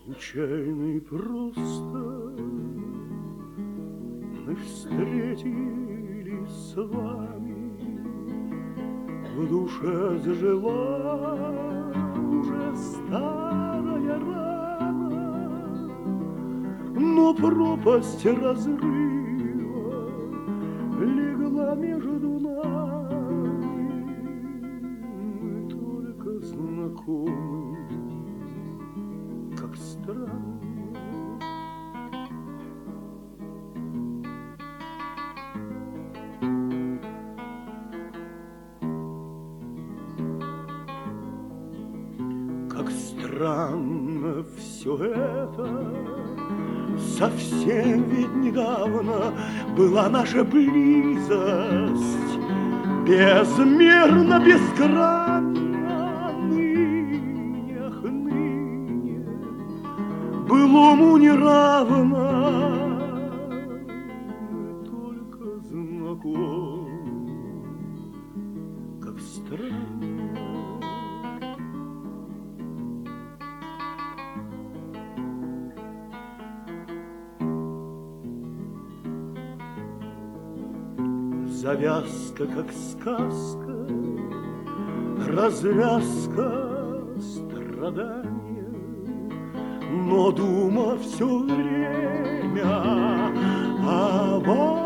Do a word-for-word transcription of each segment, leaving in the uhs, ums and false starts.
Случайный просто мы встретились с вами, в душе зажила уже старая рана, но пропасть разрыва легла между нами. Мы только знакомы, как странно. Как странно все это, совсем ведь недавно была наша близость, безмерно, бескрайна. Ныне, ах, ныне былому не равна. Мы только знакомы, как странно. Завязка, как сказка, развязка страдания, но дума все время о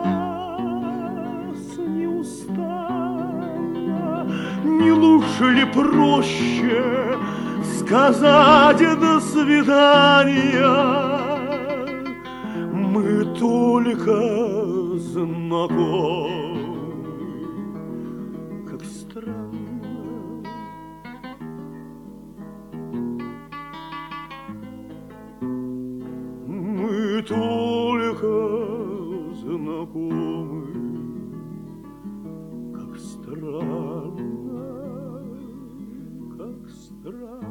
вас неустанно. Не лучше ли проще сказать до свидания? Мы только знакомы, как странно. Мы только знакомы, как странно, как странно.